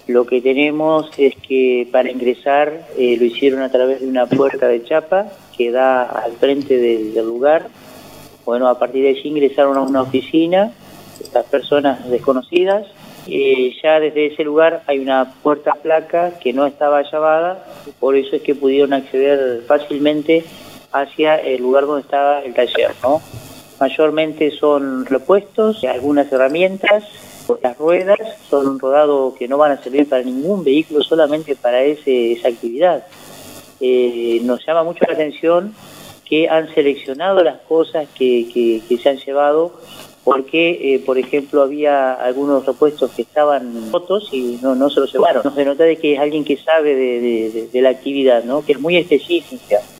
Lo que tenemos es que para ingresar lo hicieron a través de una puerta de chapa que da al frente del lugar. Bueno, a partir de allí ingresaron a una oficina, estas personas desconocidas. Ya desde ese lugar hay una puerta placa que no estaba llavada, por eso es que pudieron acceder fácilmente hacia el lugar donde estaba el taller, ¿no? Mayormente son repuestos, algunas herramientas, las ruedas son un rodado que no van a servir para ningún vehículo, solamente para esa actividad. Nos llama mucho la atención que han seleccionado las cosas que se han llevado, porque, por ejemplo, había algunos repuestos que estaban rotos y no se los llevaron. Nos denota de que es alguien que sabe de la actividad, ¿no? Que es muy específica.